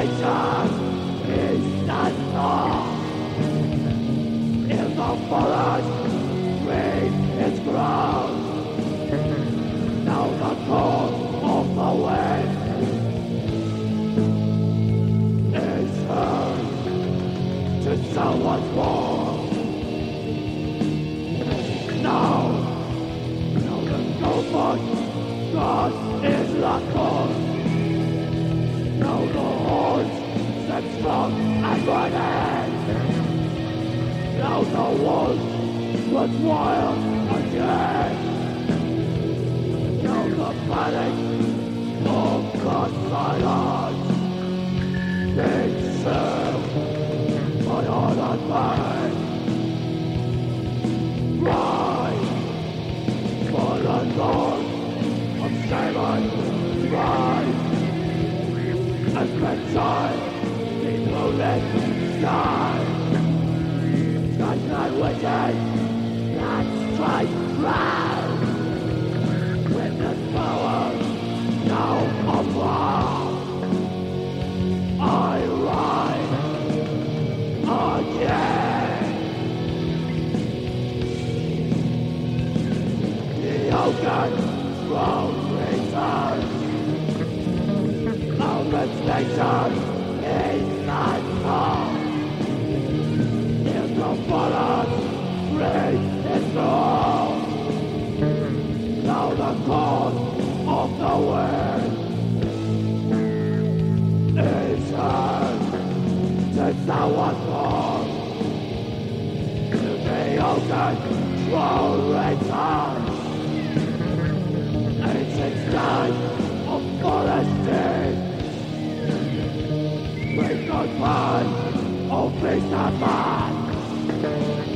nation is not lost. In the forest, reap its ground. Now the call of the wind is heard to someone's war. Now the notebook, God is the cause. Now the horns stand strong and ready. Now the wolf was wild again. Now the panic of God's silence takes serve my heart and mind. Rise for the Lord of Simon, rise and let shine the moonlit sky. Strike not wicked, not strike proud. Witness power now above. I rise again. The ocean road returns. Our station is not far. In the forest, rain is strong. Now the call of the wind is heard. Since thou wast born, to the ocean will return. Ancient night of forest dead, break not man, of beast and man.